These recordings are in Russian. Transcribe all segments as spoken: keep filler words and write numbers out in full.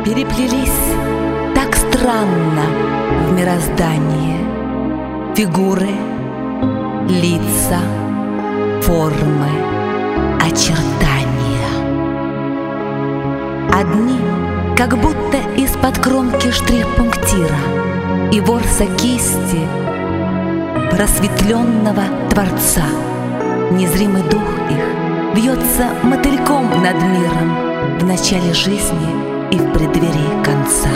Переплелись так странно в мироздании фигуры, лица, формы, очертания. Одни как будто из-под кромки штрих-пунктира и ворса кисти просветленного Творца. Незримый дух их вьется мотыльком над миром в начале жизни и в преддверии конца.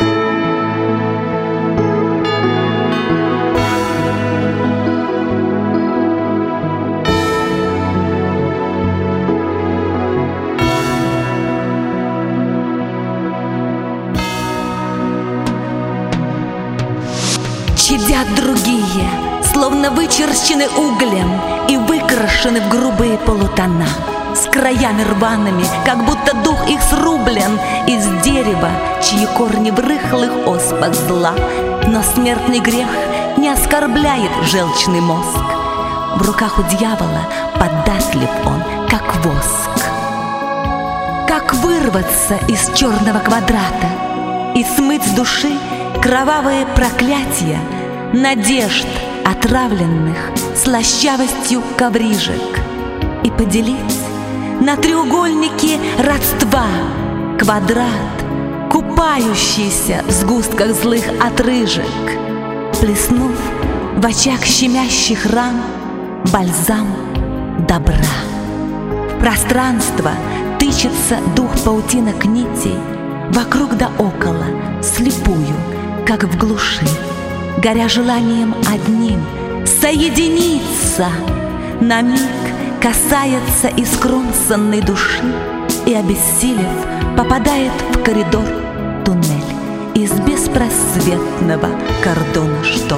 Чадят другие, словно вычерчены углем и выкрашены в грубые полутона, с краями рваными, как будто дух их срублен из дерева, чьи корни в рыхлых оспах зла. Но смертный грех не оскорбляет желчный мозг. В руках у дьявола податлив он, как воск. Как вырваться из черного квадрата и смыть с души кровавые проклятия надежд, отравленных слащавостью коврижек, и поделить на треугольники родства квадрат, купающийся в сгустках злых отрыжек, плеснув в очаг щемящих ран бальзам добра. В пространство тычется дух паутинок нитей, вокруг да около, слепую, как в глуши, горя желанием одним соединиться, на миг касается искромсанной души и, обессилев, попадает в коридор туннель из беспросветного кордона штор.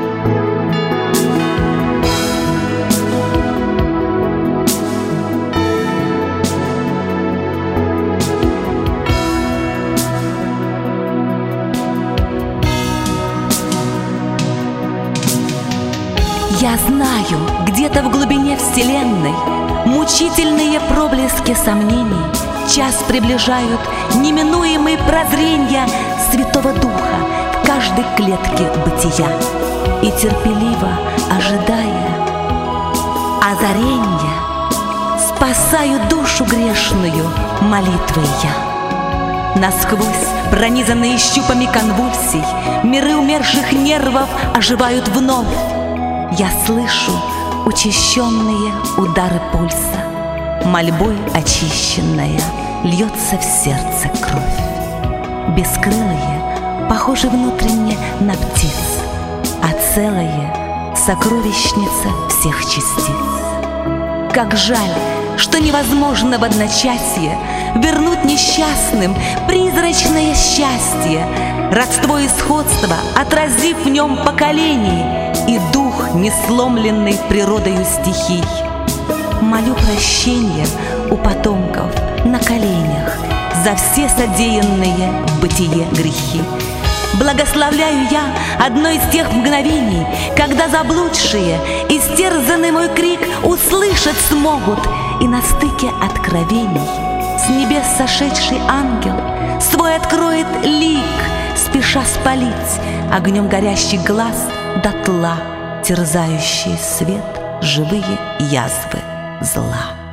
Я знаю, где-то в глубине вселенной мучительные проблески сомнений час приближают неминуемые прозрения Святого Духа в каждой клетке бытия. И терпеливо ожидая озарения, спасаю душу грешную молитвой я. Насквозь пронизанные щупами конвульсий миры умерших нервов оживают вновь. Я слышу учащенные удары пульса, мольбой очищенная льется в сердце кровь. Бескрылые похожи внутренне на птиц, а целые сокровищница всех частиц. Как жаль, что невозможно в одночасье вернуть несчастным призрачное счастье, родство и сходство отразив в нем поколений и дух, несломленный природою стихий. Молю прощения у потомков на коленях за все содеянные в бытие грехи. Благословляю я одно из тех мгновений, когда заблудшие, истерзанный мой крик услышать смогут, и на стыке откровений с небес сошедший ангел свой откроет лик, спеша спалить огнем горящий глаз дотла терзающие свет живые язвы зла.